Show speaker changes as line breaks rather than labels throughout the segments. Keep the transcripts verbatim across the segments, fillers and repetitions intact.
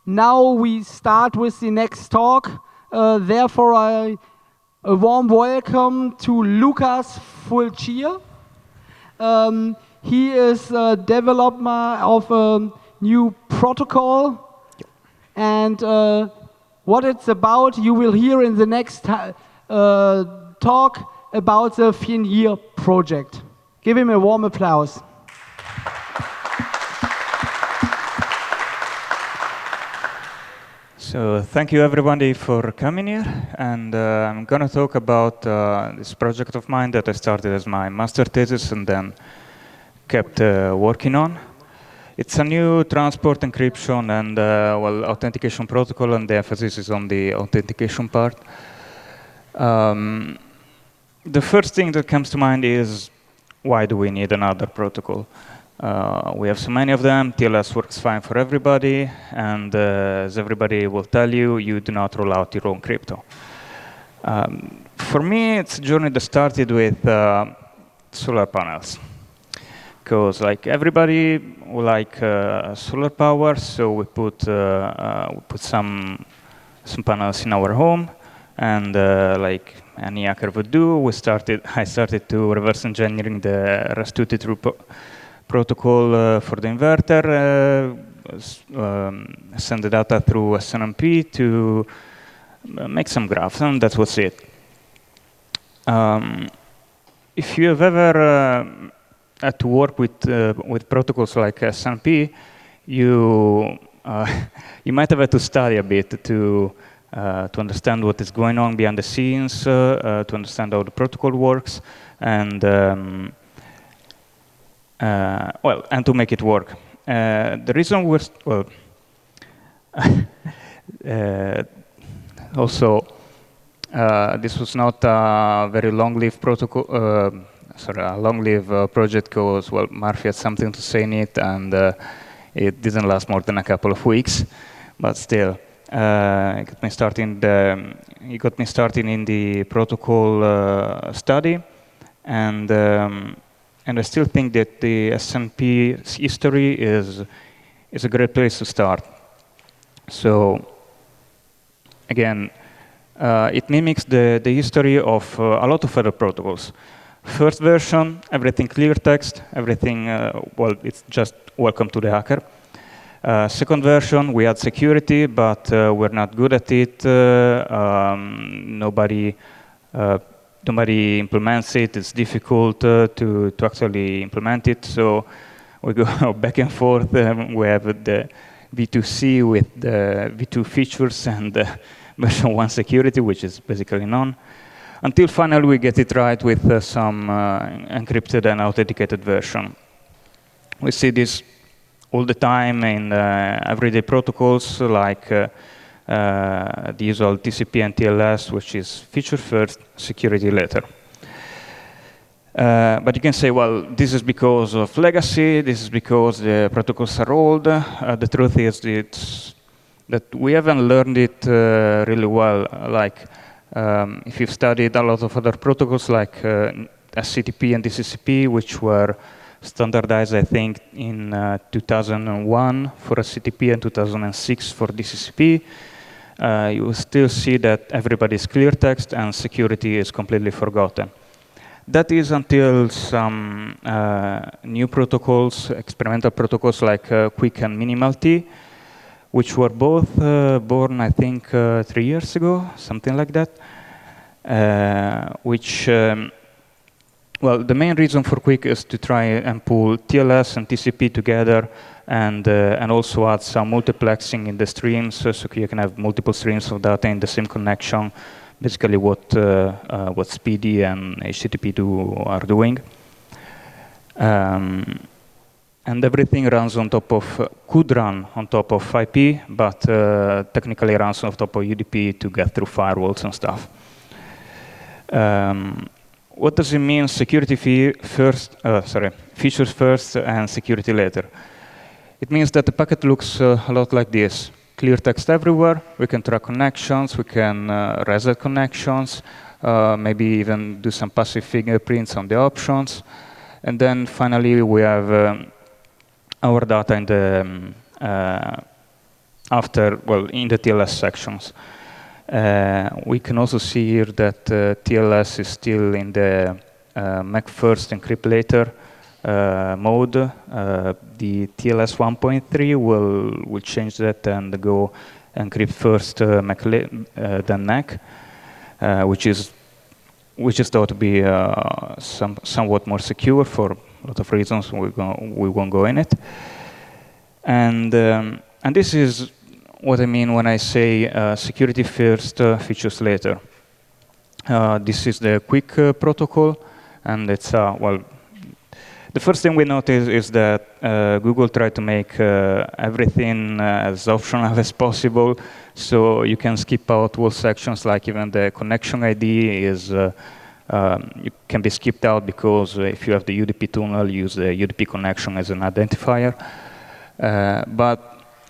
now we start with the next talk. Uh, therefore, I, a warm welcome to Lucas Fulcier. Um, he is a developer of a new protocol, and uh, what it's about you will hear in the next uh, talk about the Fenrir project. Give him a warm applause.
So thank you everybody for coming here, and uh, I'm going to talk about uh, this project of mine that I started as my master thesis and then kept uh, working on. It's a new transport encryption and uh, well authentication protocol, and the emphasis is on the authentication part. Um, the first thing that comes to mind is, why do we need another protocol? Uh, we have so many of them. T L S works fine for everybody, and uh, as everybody will tell you, you do not roll out your own crypto. Um, for me, it's a journey that started with uh, solar panels, because like everybody we like uh, solar power, so we put uh, uh, we put some some panels in our home, and uh, like any hacker would do, we started. I started to reverse engineering the REST two thirty-three protocol uh, for the inverter, uh, um, send the data through S N M P to make some graphs, and that was it. Um, if you have ever uh, had to work with uh, with protocols like S N M P, you uh, you might have had to study a bit to uh, to understand what is going on behind the scenes, uh, uh, to understand how the protocol works, and um, Uh, well, and to make it work. Uh, the reason we're, well, uh, also, uh, this was not a very long-lived protocol, uh, sorry, a long-lived uh, project because, well, Murphy had something to say in it, and uh, it didn't last more than a couple of weeks, but still, uh, it got me starting the, it got me starting in the protocol uh, study, and um, And I still think that the S N M P history is, is a great place to start. So again, uh, it mimics the, the history of uh, a lot of other protocols. First version, everything clear text, everything, uh, well, it's just welcome to the hacker. Uh, second version, we had security, but uh, we're not good at it. Uh, um, nobody uh, Nobody implements it. It's difficult uh, to, to actually implement it. So we go back and forth. Um, we have the V two C with the V two features and uh, version one security, which is basically none. Until finally we get it right with uh, some uh, encrypted and authenticated version. We see this all the time in uh, everyday protocols like uh, Uh, the usual T C P and T L S, which is feature first, security later. Uh, but you can say, well, this is because of legacy, this is because the protocols are old. Uh, the truth is it's, that we haven't learned it uh, really well. Like, um, if you've studied a lot of other protocols like uh, S C T P and D C C P, which were standardized, I think, in uh, two thousand one for S C T P and two thousand six for D C C P, Uh, you will still see that everybody's clear text and security is completely forgotten. That is until some uh, new protocols, experimental protocols like uh, Quick and MinimalT, which were both uh, born, I think, uh, three years ago, something like that, uh, which, um, well, the main reason for Quick is to try and pull T L S and T C P together, and uh, and also add some multiplexing in the streams, so you can have multiple streams of data in the same connection. Basically, what uh, uh, what Speedy and H T T P do are doing, um, and everything runs on top of uh, could run on top of I P, but uh, technically runs on top of U D P to get through firewalls and stuff. Um, what does it mean? Security fee first, uh, sorry, features first and security later. It means that the packet looks uh, a lot like this. Clear text everywhere. We can track connections. We can uh, reset connections. Uh, maybe even do some passive fingerprints on the options. And then finally, we have um, our data in the um, uh, after, well, in the T L S sections. Uh, we can also see here that uh, T L S is still in the uh, Mac first, encrypt later uh, mode. Uh, the T L S one point three will will change that and go encrypt first, uh, Mac uh, then Mac, uh, which is which is thought to be uh, some somewhat more secure for a lot of reasons. We go, we won't go in it, and um, and this is what I mean when I say uh, security first, uh, features later. Uh, this is the QUIC uh, protocol, and it's, uh, well, the first thing we notice is that uh, Google tried to make uh, everything uh, as optional as possible, so you can skip out whole sections, like even the connection I D is, uh, um, you can be skipped out because uh, if you have the U D P tunnel, use the U D P connection as an identifier. Uh, but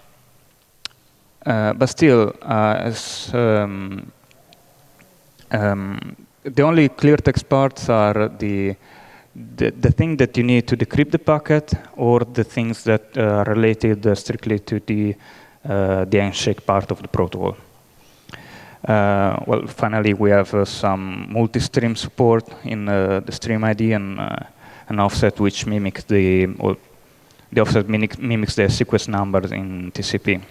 Uh, but still, uh, as, um, um, the only clear text parts are the, the the thing that you need to decrypt the packet, or the things that are related uh, strictly to the uh, the handshake part of the protocol. Uh, well, finally, we have uh, some multi-stream support in uh, the stream I D and uh, an offset which mimics the well, the offset mimics, mimics the sequence numbers in T C P.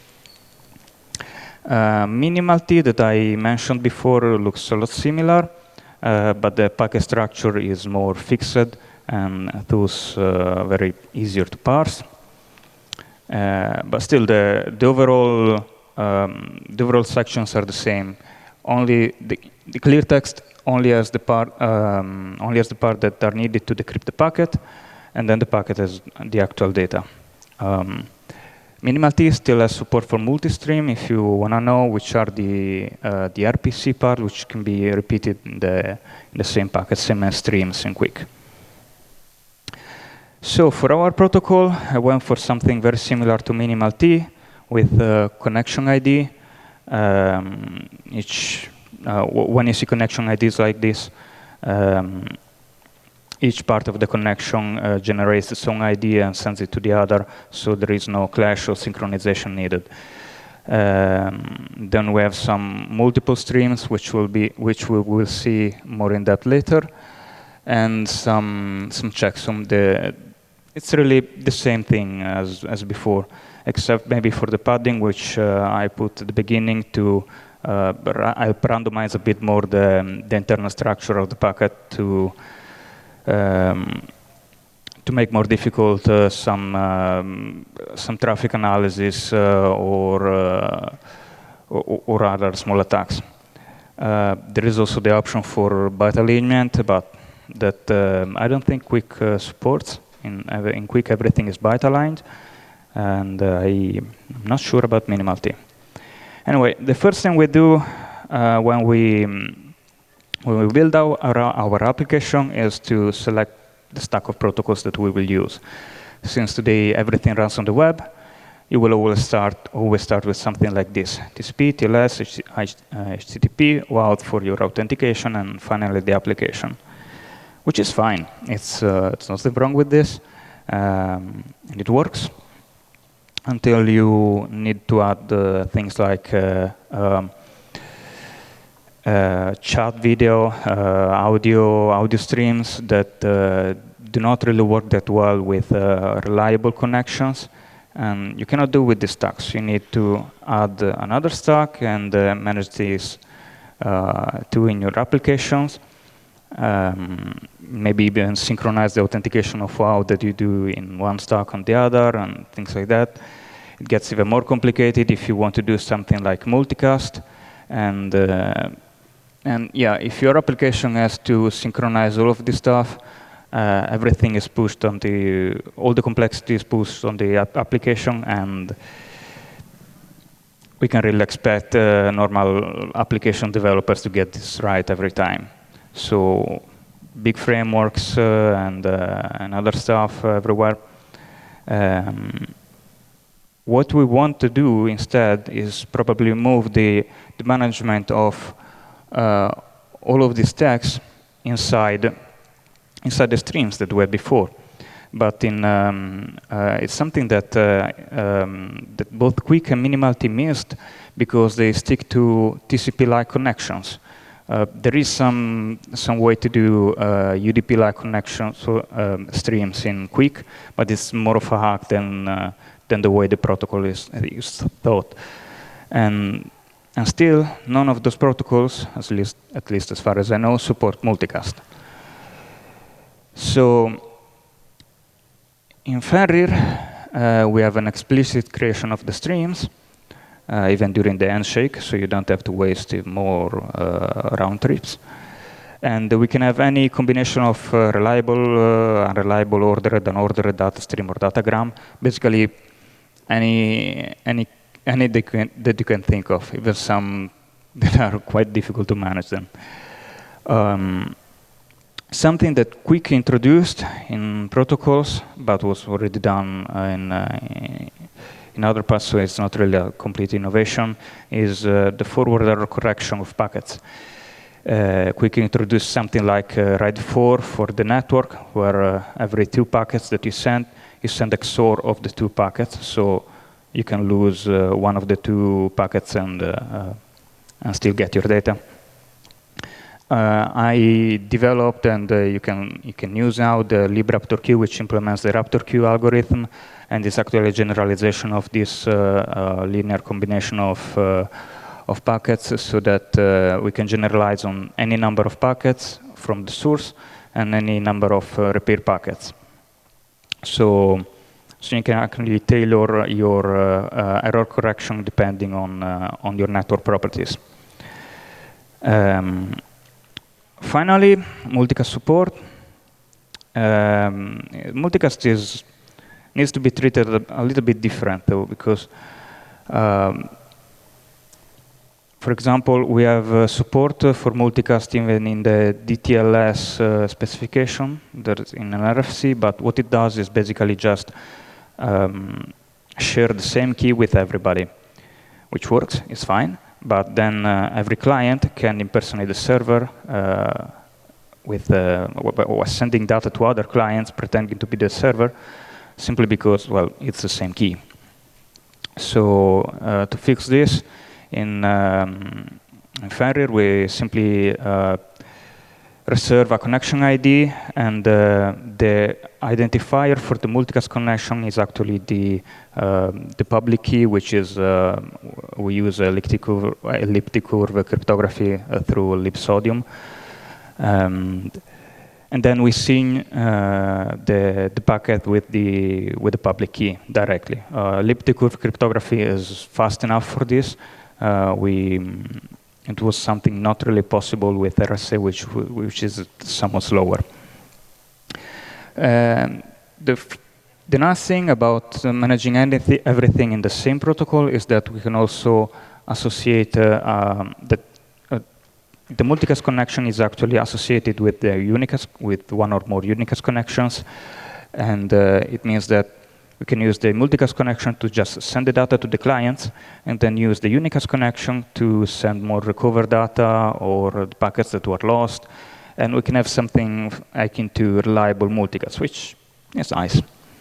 Uh, minimal-T that I mentioned before looks a lot similar, uh, but the packet structure is more fixed and thus uh, very easier to parse. Uh, but still, the, the overall um, the overall sections are the same. Only the, the clear text only has the part um, only has the part that are needed to decrypt the packet, and then the packet has the actual data. Um, Minimal-T still has support for multi-stream if you want to know which are the uh, the R P C part, which can be repeated in the, in the same packet, same as streams in QUIC. So for our protocol, I went for something very similar to Minimal-T with uh, connection I D. Um, each, uh, when you see connection I Ds like this, um, each part of the connection uh, generates its own I D and sends it to the other, so there is no clash or synchronization needed. Um, then we have some multiple streams, which will be which we will see more in depth later, and some some checksum. The it's really the same thing as as before, except maybe for the padding, which uh, I put at the beginning to uh, I randomize a bit more the the internal structure of the packet to. Um, to make more difficult uh, some um, some traffic analysis uh, or, uh, or or other small attacks. Uh, there is also the option for byte alignment, but that um, I don't think QUIC uh, supports. In in QUIC, everything is byte aligned, and uh, I'm not sure about Minimal-T. Anyway, the first thing we do uh, when we um, When we build our, our application is to select the stack of protocols that we will use. Since today everything runs on the web, you will always start always start with something like this: T C P, T L S, H T T P, W A U T for your authentication, and finally the application, which is fine. It's uh, it's nothing wrong with this, um, and it works until you need to add uh, things like uh, um, Uh, chat video, uh, audio, audio streams that uh, do not really work that well with uh, reliable connections, and you cannot do with these stacks. You need to add uh, another stack and uh, manage these uh, two in your applications. Um, maybe even synchronize the authentication of W A U that you do in one stack on the other, and things like that. It gets even more complicated if you want to do something like multicast, and uh, And yeah, if your application has to synchronize all of this stuff, uh, everything is pushed on the, all the complexity is pushed on the ap application, and we can really expect uh, normal application developers to get this right every time. So big frameworks uh, and, uh, and other stuff uh, everywhere. Um, what we want to do instead is probably move the, the management of Uh, all of these stacks inside inside the streams that were before. but in um, uh, it's something that uh, um, that both Quick and Minimalty missed because they stick to T C P-like connections. Uh, there is some some way to do uh, U D P-like connections, so, um, streams in Quick, but it's more of a hack than uh, than the way the protocol is, is thought. And and still, none of those protocols, at least at least as far as I know, support multicast. So in Fenrir, uh, we have an explicit creation of the streams. Uh, even during the handshake, so you don't have to waste more uh, round trips. And uh, we can have any combination of uh, reliable, uh, unreliable, ordered, unordered data stream or datagram. Basically, any any any that you can, that you can think of, even some that are quite difficult to manage them. Um, something that Quick introduced in protocols, but was already done uh, in. Uh, in other parts, so it's not really a complete innovation, is uh, the forward error correction of packets. Uh, Quick introduced something like uh, RAID four for the network, where uh, every two packets that you send, you send X O R of the two packets, so you can lose uh, one of the two packets and, uh, uh, and still get your data. Uh, I developed, and uh, you can you can use now the libraptorq, which implements the RaptorQ algorithm, and it's actually a generalization of this uh, uh, linear combination of uh, of packets, so that uh, we can generalize on any number of packets from the source and any number of uh, repair packets. So, so you can actually tailor your uh, uh, error correction depending on uh, on your network properties. Um, Finally, multicast support. Um, multicast is, needs to be treated a, a little bit different, though, because, um, for example, we have uh, support uh, for multicast even in the D T L S uh, specification that's in an R F C, but what it does is basically just um, share the same key with everybody, which works, it's fine. But then uh, every client can impersonate the server uh, with uh, or sending data to other clients, pretending to be the server, simply because, well, it's the same key. So uh, to fix this, in, um, in Fenrir, we simply uh, reserve a connection I D, and uh, the identifier for the multicast connection is actually the uh, the public key, which is uh, we use elliptic curve, elliptic curve cryptography uh, through libsodium, um, and then we sync uh, the the packet with the with the public key directly. Uh, elliptic curve cryptography is fast enough for this. Uh, we It was something not really possible with R S A, which which is somewhat slower. Um, the the nice thing about uh, managing anything, everything in the same protocol is that we can also associate uh, um, that uh, the multicast connection is actually associated with the unicast, with one or more unicast connections, and uh, it means that we can use the multicast connection to just send the data to the clients, and then use the unicast connection to send more recovered data or the packets that were lost. And we can have something akin to reliable multicast, which is nice.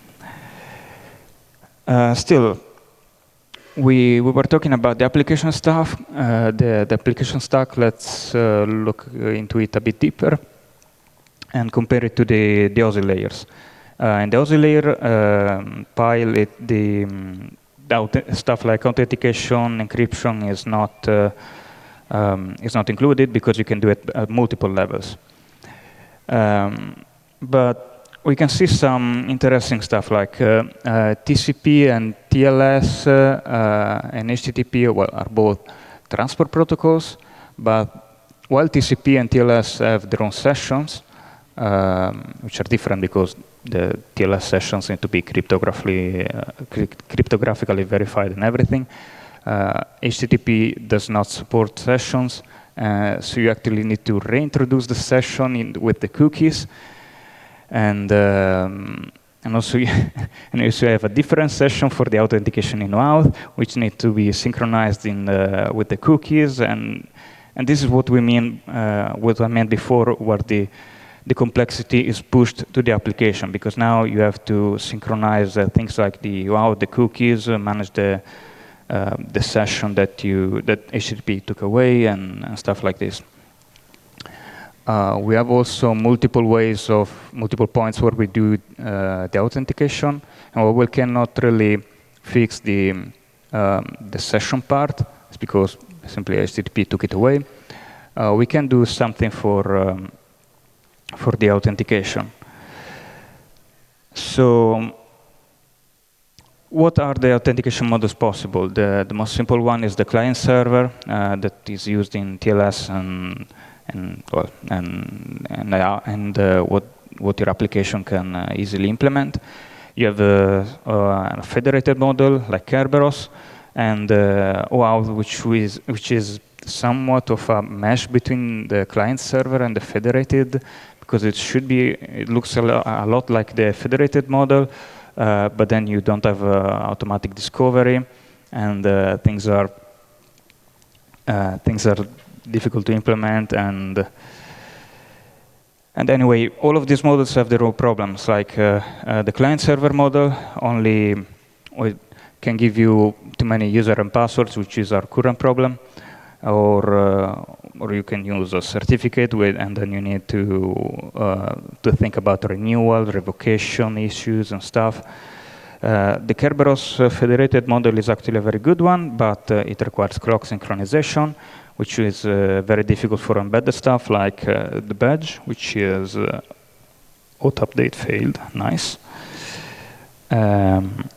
Uh, still, we, we were talking about the application stuff. Uh, the, the application stack, let's uh, look into it a bit deeper and compare it to the, the O S I layers. Uh, in the O S I layer um, pile, it, the, um, the stuff like authentication, encryption is not uh, um, is not included because you can do it at multiple levels. Um, but we can see some interesting stuff like uh, uh, T C P and T L S uh, uh, and H T T P well, are both transport protocols, but while T C P and T L S have their own sessions, um, which are different because the T L S sessions need to be cryptographically, uh, cryptographically verified and everything. Uh, H T T P does not support sessions, uh, so you actually need to reintroduce the session in, with the cookies, and um, and also you, and also you have a different session for the authentication in out, which need to be synchronized in the, with the cookies, and and this is what we mean, uh, what I meant before, where the the complexity is pushed to the application, because now you have to synchronize uh, things like the wow, the cookies, uh, manage the uh, the session that you that H T T P took away, and, and stuff like this. Uh, we have also multiple ways of multiple points where we do uh, the authentication, and where we cannot really fix the um, the session part. It's because simply H T T P took it away. Uh, we can do something for um, for the authentication. So, what are the authentication models possible? The the most simple one is the client server uh, that is used in T L S and and well and and, uh, and uh, what what your application can uh, easily implement. You have a, a federated model like Kerberos, and uh, OAuth, which is which is somewhat of a mesh between the client server and the federated, because it should be it looks a, lo a lot like the federated model, uh, but then you don't have uh, automatic discovery, and uh, things are uh, things are difficult to implement. And and anyway, all of these models have their own problems. Like uh, uh, the client-server model only well, can give you too many user and passwords, which is our current problem, or uh, or you can use a certificate with, and then you need to uh, to think about renewal, revocation issues, and stuff. Uh, the Kerberos uh, federated model is actually a very good one, but uh, it requires clock synchronization, which is uh, very difficult for embedded stuff like uh, the badge, which is uh, auto update failed. Nice. Um,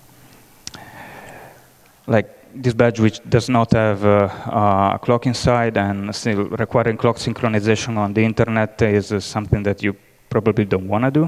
like this badge, which does not have uh, uh, a clock inside, and still requiring clock synchronization on the internet is uh, something that you probably don't want to do.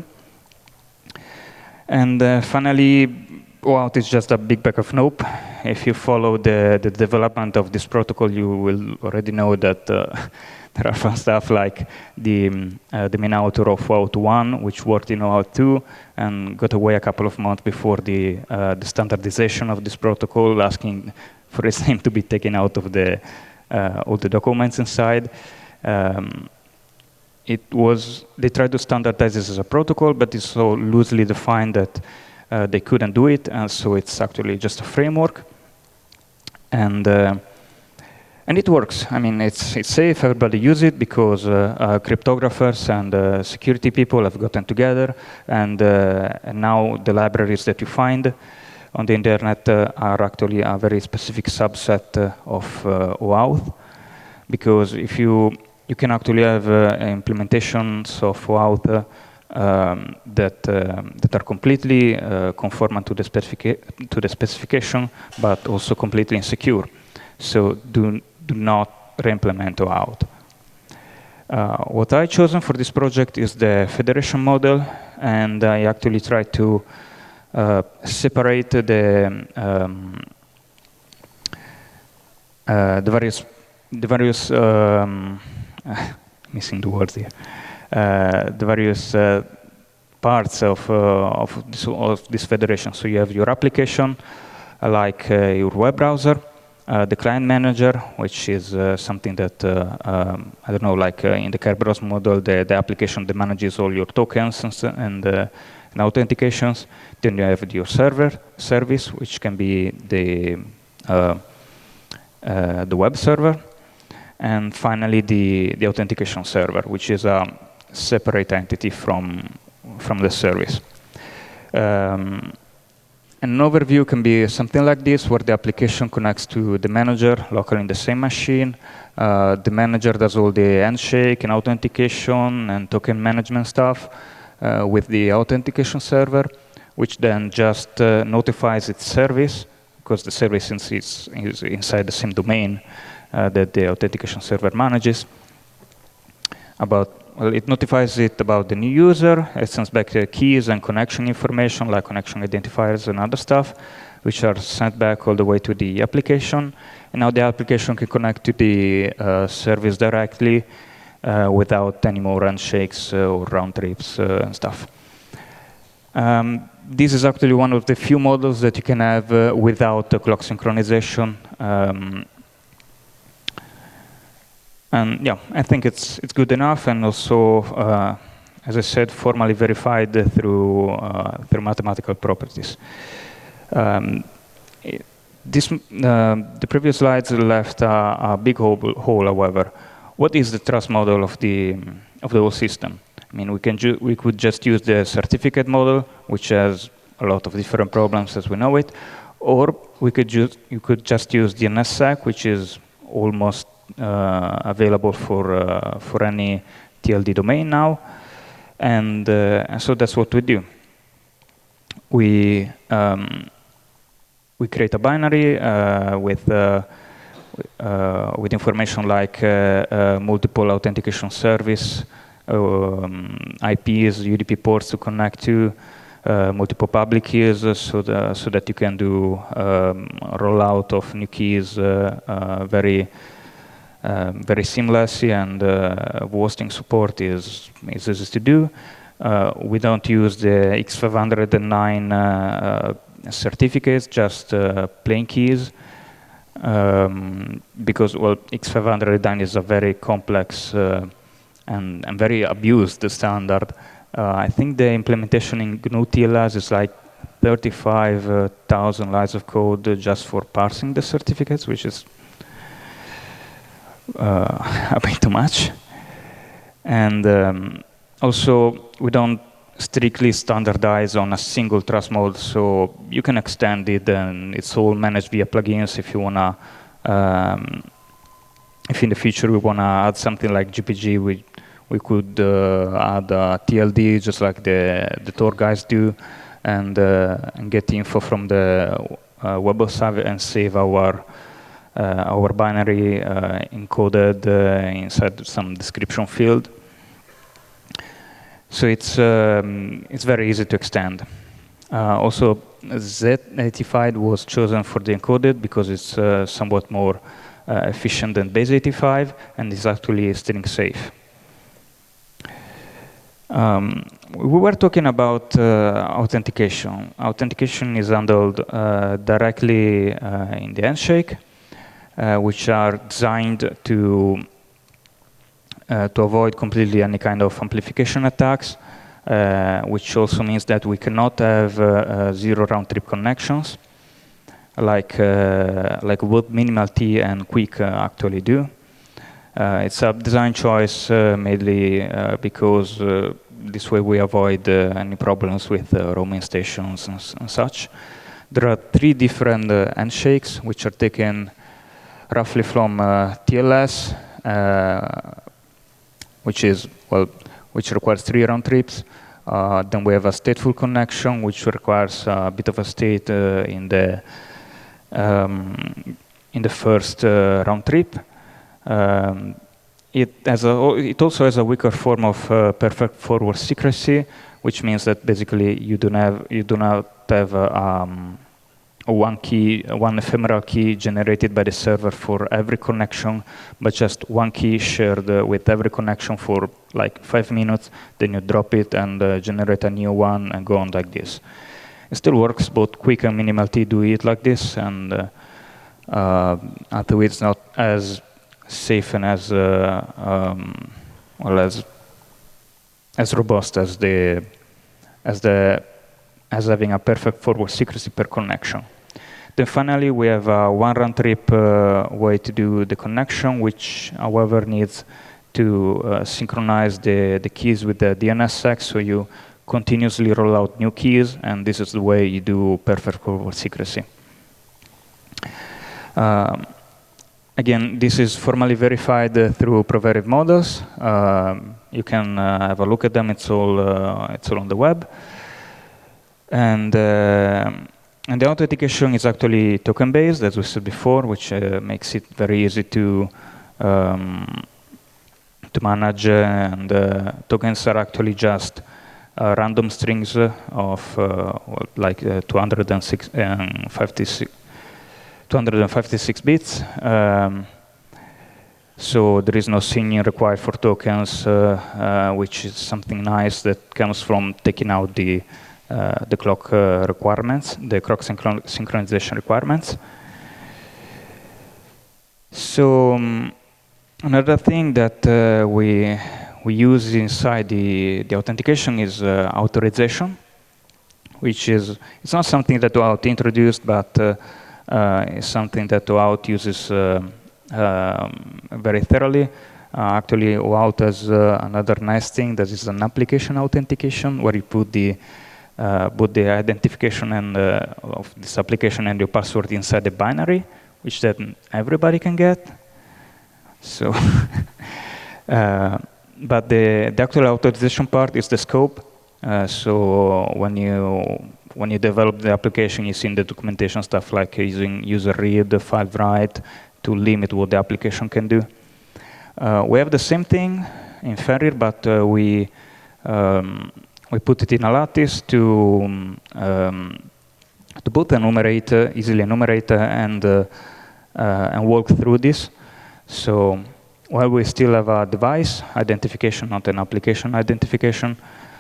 And uh, finally, OAuth is just a big bag of nope. If you follow the, the development of this protocol, you will already know that uh, there are fun stuff like the, um, uh, the main author of OAuth one, which worked in OAuth two, and got away a couple of months before the, uh, the standardization of this protocol, asking for his name to be taken out of the, uh, all the documents inside. Um, It was, they tried to standardize this as a protocol, but it's so loosely defined that uh, they couldn't do it, and so it's actually just a framework. And uh, and it works. I mean, it's it's safe. Everybody uses it because uh, uh, cryptographers and uh, security people have gotten together, and, uh, and now the libraries that you find on the internet uh, are actually a very specific subset uh, of uh, OAuth, because if you You can actually have uh, implementations of OAuth uh, um, that uh, that are completely uh, conformant to the specifica to the specification, but also completely insecure. So do do not re-implement OAuth. Uh, what I chosen for this project is the federation model, and I actually try to uh, separate the um, uh, the various the various um, missing the words here. Uh, the various uh, parts of, uh, of, this, of this federation. So you have your application, uh, like uh, your web browser, uh, the client manager, which is uh, something that, uh, um, I don't know, like uh, in the Kerberos model, the, the application that manages all your tokens and, and, uh, and authentications. Then you have your server service, which can be the, uh, uh, the web server. And finally, the, the authentication server, which is a separate entity from, from the service. Um, an overview can be something like this, where the application connects to the manager locally in the same machine. Uh, the manager does all the handshake and authentication and token management stuff uh, with the authentication server, which then just uh, notifies its service, because the service is, is inside the same domain Uh, that the authentication server manages. About, well, it notifies it about the new user. It sends back the keys and connection information, like connection identifiers and other stuff, which are sent back all the way to the application. And now the application can connect to the uh, service directly uh, without any more handshakes uh, or round trips uh, and stuff. Um, this is actually one of the few models that you can have uh, without uh, clock synchronization. Um, And yeah, I think it's it's good enough, and also uh, as I said, formally verified through uh, through mathematical properties. Um, it, this, uh, the previous slides left a, a big hole, hole, however. What is the trust model of the of the whole system? I mean, we can we could just use the certificate model, which has a lot of different problems as we know it, or we could just you could just use D N S S E C, which is almost uh, available for uh, for any T L D domain now, and, uh, and so that's what we do. We um, we create a binary uh, with uh, uh, with information like uh, uh, multiple authentication service, um, I Ps, U D P ports to connect to, uh, multiple public keys, uh, so, the, so that you can do um, rollout of new keys uh, uh, very um, very seamlessly, and uh, hosting support is is easy to do. Uh, we don't use the X five hundred nine uh, uh, certificates, just uh, plain keys, um, because well, X five hundred nine is a very complex uh, and, and very abused standard. Uh, I think the implementation in G N U T L S is like thirty-five thousand lines of code just for parsing the certificates, which is uh, a bit too much. And um, also, we don't strictly standardize on a single trust mode, so you can extend it, and it's all managed via plugins if you wanna. Um, if in the future we wanna add something like G P G, we we could uh, add a T L D just like the the Tor guys do, and uh, and get info from the uh, WebOS and save our uh, our binary uh, encoded uh, inside some description field. So it's um, it's very easy to extend. Uh, also, Z eighty-five was chosen for the encoded because it's uh, somewhat more uh, efficient than base eighty-five, and is actually string safe. Um, we were talking about uh, authentication. Authentication is handled uh, directly uh, in the handshake, uh, which are designed to Uh, to avoid completely any kind of amplification attacks, uh, which also means that we cannot have uh, uh, zero round-trip connections, like uh, like what Minimal T and Quick uh, actually do. Uh, it's a design choice uh, mainly uh, because uh, this way we avoid uh, any problems with uh, roaming stations and, and such. There are three different uh, handshakes which are taken roughly from uh, T L S. Uh, which is, well, which requires three round trips. Uh, then we have a stateful connection, which requires a bit of a state uh, in the um, in the first uh, round trip. Um, it has a, it also has a weaker form of uh, perfect forward secrecy, which means that basically you don't have you do not have a, um, one key, one ephemeral key generated by the server for every connection, but just one key shared uh, with every connection for like five minutes, then you drop it and uh, generate a new one and go on like this. It still works, both Quick and Minimal T do it like this, and uh, uh, although it's not as safe and as uh, um, well as as robust as the as the as having a perfect forward secrecy per connection. Then finally, we have a one round trip uh, way to do the connection, which, however, needs to uh, synchronize the, the keys with the D N S S E C, so you continuously roll out new keys, and this is the way you do perfect forward secrecy. Um, again, this is formally verified uh, through Proveriv models. Um, you can uh, have a look at them. It's all uh, it's all on the web, and. Uh, And the authentication is actually token-based, as we said before, which uh, makes it very easy to um, to manage. Uh, and uh, tokens are actually just uh, random strings of uh, like uh, two hundred fifty-six bits. Um, so there is no signing required for tokens, uh, uh, which is something nice that comes from taking out the Uh, the clock uh, requirements, the clock synchron synchronization requirements. So um, another thing that uh, we we use inside the, the authentication is uh, authorization, which is, it's not something that OAuth introduced, but uh, uh, it's something that OAuth uses uh, um, very thoroughly. Uh, actually, OAuth has uh, another nice thing that is an application authentication, where you put the uh, put the identification and uh, of this application and your password inside the binary, which then everybody can get. So, uh, but the, the actual authorization part is the scope. Uh, so when you when you develop the application, you see in the documentation stuff like using user read, file write to limit what the application can do. Uh, we have the same thing in Fenrir, but uh, we um, we put it in a lattice to um, to both enumerate, uh, easily enumerate, uh, and uh, uh, and walk through this. So while we still have a device identification, not an application identification,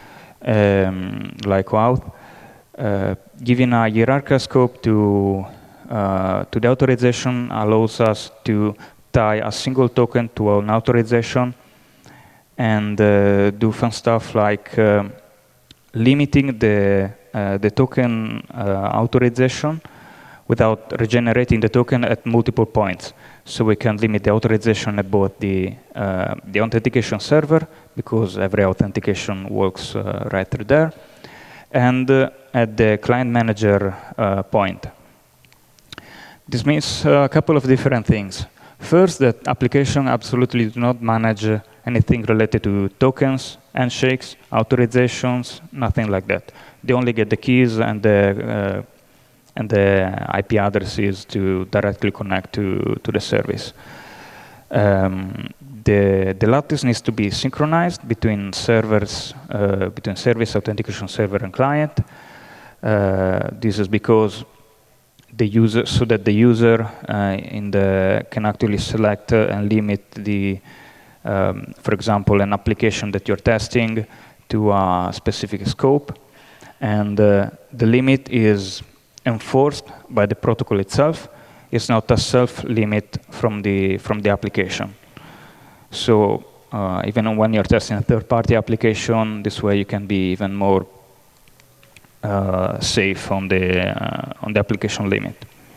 um, like OAuth, uh, giving a hierarchical scope to uh, to the authorization allows us to tie a single token to an authorization and uh, do fun stuff like uh, limiting the uh, the token uh, authorization without regenerating the token at multiple points. So we can limit the authorization at both the uh, the authentication server, because every authentication works uh, right through there, and uh, at the client manager uh, point. This means a couple of different things. First, that application absolutely do not manage uh, anything related to tokens, handshakes, authorizations, nothing like that. They only get the keys and the uh, and the I P addresses to directly connect to, to the service. Um, the, the lattice needs to be synchronized between servers, uh, between service, authentication server, and client. Uh, this is because the user, so that the user uh, in the can actually select uh, and limit the, um, for example, an application that you're testing to a specific scope, and uh, the limit is enforced by the protocol itself. It's not a self-limit from the from the application. So uh, even when you're testing a third-party application, this way you can be even more uh, safe on the uh, on the application limit.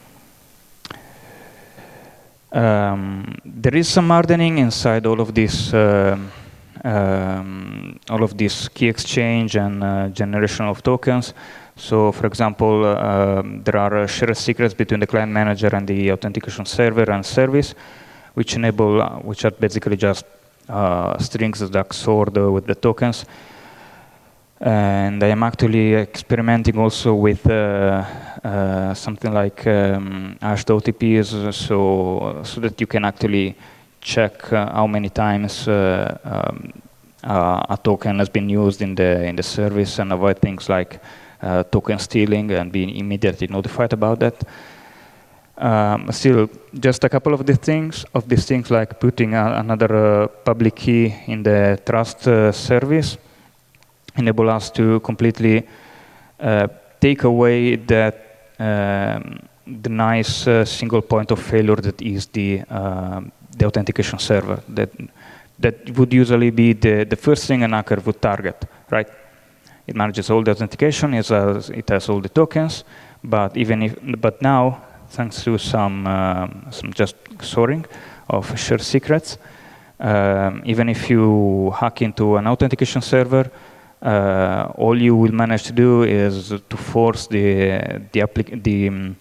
Um, there is some hardening inside all of this, uh, um, all of this key exchange and uh, generation of tokens. So, for example, uh, there are uh, shared secrets between the client manager and the authentication server and service, which enable, uh, which are basically just uh, strings that are stored uh, with the tokens. And I am actually experimenting also with uh, uh, something like um, hashed O T Ps, so so that you can actually check uh, how many times uh, um, uh, a token has been used in the in the service, and avoid things like Uh, token stealing and being immediately notified about that. Um, still, just a couple of the things of these things, like putting a, another uh, public key in the trust uh, service, enable us to completely uh, take away that um, the nice uh, single point of failure that is the uh, the authentication server. That that would usually be the the first thing an hacker would target, right? It manages all the authentication, it has, it has all the tokens, but even if, but now, thanks to some um, some just sorting of shared secrets, um, even if you hack into an authentication server, uh, all you will manage to do is to force the the applic the, um,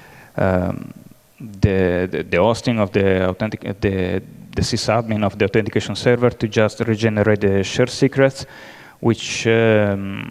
the the the hosting of the authentic the the sysadmin of the authentication server to just regenerate the shared secrets, which um,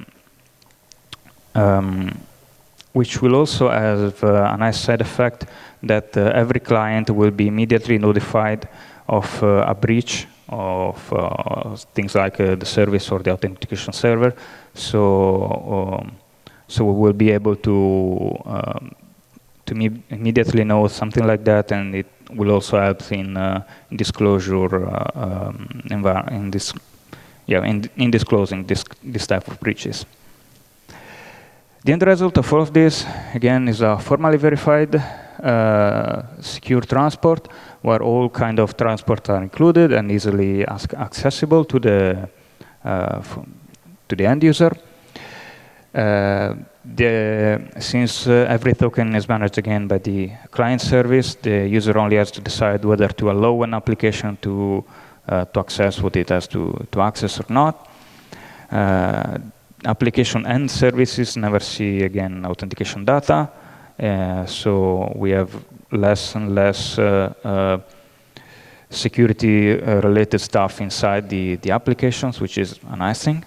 um, which will also have uh, a nice side effect that uh, every client will be immediately notified of uh, a breach of uh, things like uh, the service or the authentication server. So um, so we will be able to um, to immediately know something like that, and it will also help in, uh, in disclosure uh, um, in this. Yeah, in, in disclosing this, this type of breaches. The end result of all of this, again, is a formally verified uh, secure transport, where all kind of transport are included and easily ac accessible to the uh, to the end user. Uh, the, since uh, every token is managed again by the client service, the user only has to decide whether to allow an application to uh, to access what it has to to access or not. Uh, application and services never see again authentication data, uh, so we have less and less uh, uh, security uh, related stuff inside the the applications, which is a nice thing.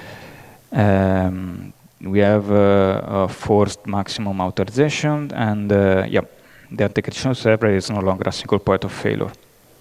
Um, we have uh, a forced maximum authorization, and uh, yeah, the authentication server is no longer a single point of failure.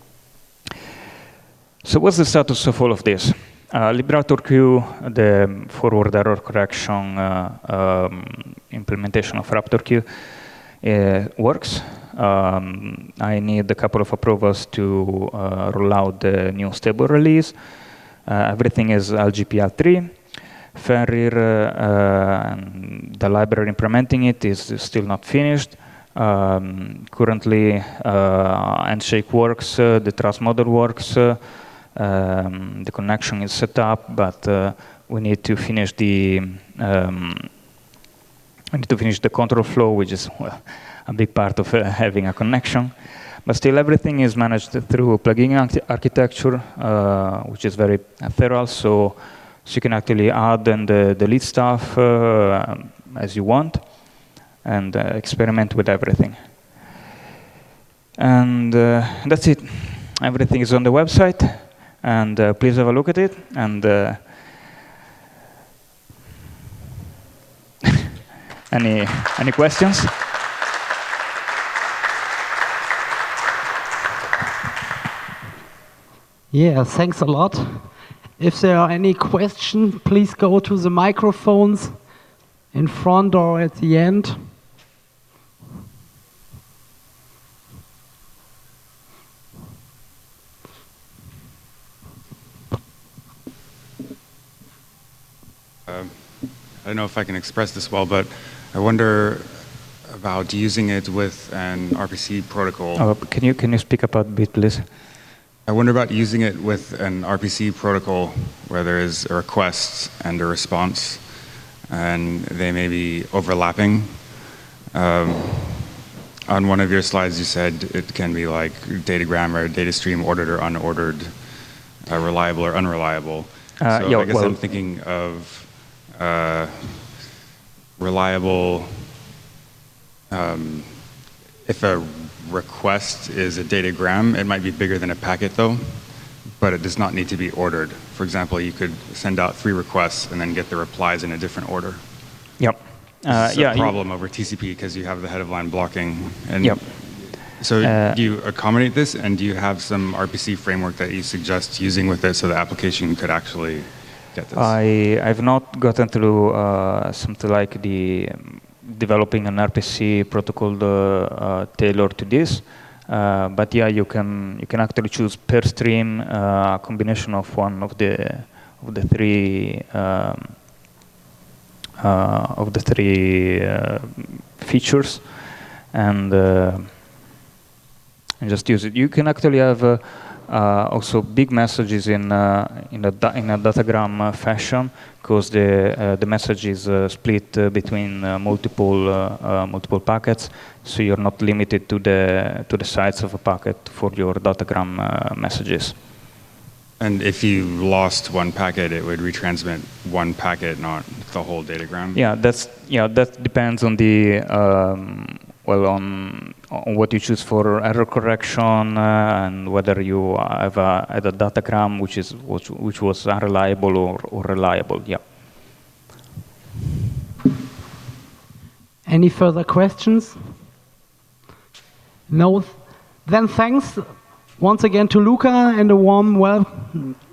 So what's the status of all of this? Uh, LibRaptorQ, the forward error correction uh, um, implementation of RaptorQ, uh, works. Um, I need a couple of approvals to uh, roll out the new stable release. Uh, everything is L G P L three. Fenrir, uh, and the library implementing it is still not finished. Um, currently, uh, Handshake works, uh, the trust model works, uh, um, the connection is set up, but uh, we need to finish the um, we need to finish the control flow, which is well, a big part of uh, having a connection. But still, everything is managed through plugin arch architecture, uh, which is very thorough. So. So you can actually add and uh, delete stuff uh, as you want, and uh, experiment with everything. And uh, that's it. Everything is on the website, and uh, please have a look at it. And uh, any any questions?
Yeah, thanks a lot. If there are any questions, please go to the microphones in front or at the end.
Um, I don't know if I can express this well, but I wonder about using it with an R P C protocol.
Oh, can you can you speak up a bit, please?
I wonder about using it with an R P C protocol where there is a request and a response, and they may be overlapping. Um, on one of your slides, you said it can be like datagram or data stream, ordered or unordered, uh, reliable or unreliable.
Uh,
so
yeah,
I guess
well,
I'm thinking of uh, reliable. Um, if a request is a datagram, it might be bigger than a packet though, but it does not need to be ordered. For example, you could send out three requests and then get the replies in a different order.
Yep. Uh,
It's
yeah,
a problem over T C P because you have the head of line blocking. And
Yep.
So
Uh,
do you accommodate this, and do you have some R P C framework that you suggest using with it so the application could actually get this?
I I've not gotten through uh, something like the um, developing an R P C protocol uh, uh, tailored to this, uh, but yeah, you can you can actually choose per stream uh, a combination of one of the of the three um, uh, of the three uh, features, and uh, and just use it. You can actually have uh, uh, also big messages in uh, in a da in a datagram uh, fashion, because the uh, the message is uh, split uh, between uh, multiple uh, uh, multiple packets, so you're not limited to the to the size of a packet for your datagram uh, messages.
And if you lost one packet, it would retransmit one packet, not the whole datagram?
Yeah, that's yeah that depends on the um, well on on what you choose for error correction uh, and whether you have a, have a datagram which is which, which was unreliable or, or reliable. Yeah.
Any further questions? No? Then thanks once again to Luca and a warm welcome